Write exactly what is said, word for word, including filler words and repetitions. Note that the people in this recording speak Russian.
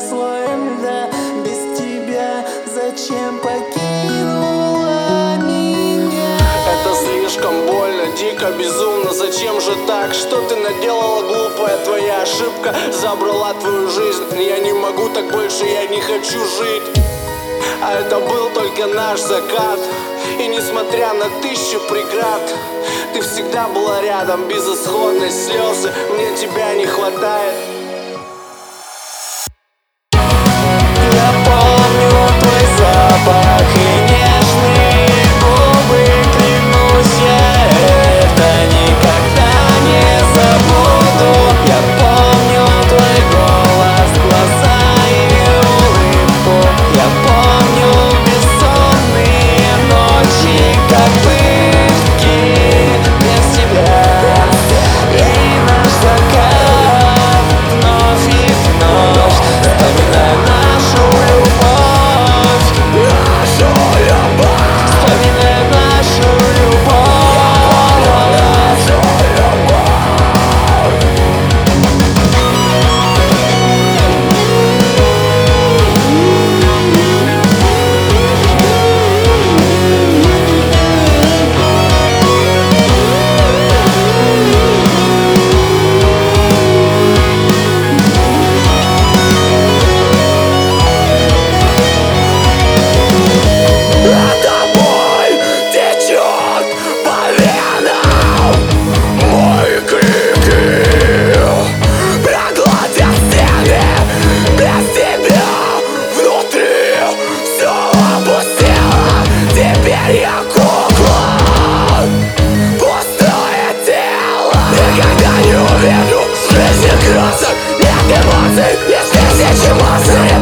слоем льда. Без тебя зачем покинула меня? Это слишком больно, дико, безумно. Зачем же так? Что ты наделала, глупая твоя ошибка? Забрала твою жизнь. Я не могу так больше, я не хочу жить. А это был только наш закат. И несмотря на тысячу преград, ты всегда была рядом. Безысходность, слезы, мне тебя не хватает. Я помню твой запах и нежные губы. Клянусь, я это никогда не забуду. Я помню твой голос, глаза и улыбку. Я помню бессонные ночи, как пытки без тебя. И наш закат вновь и вновь. Вспоминаю нашу любовь, нашу любовь. Вспоминаю нашу любовь, нашу любовь. Я кукла, пустое тело. Никогда не увижу в жизни красок. Нет эмоций, есть тысячи эмоций.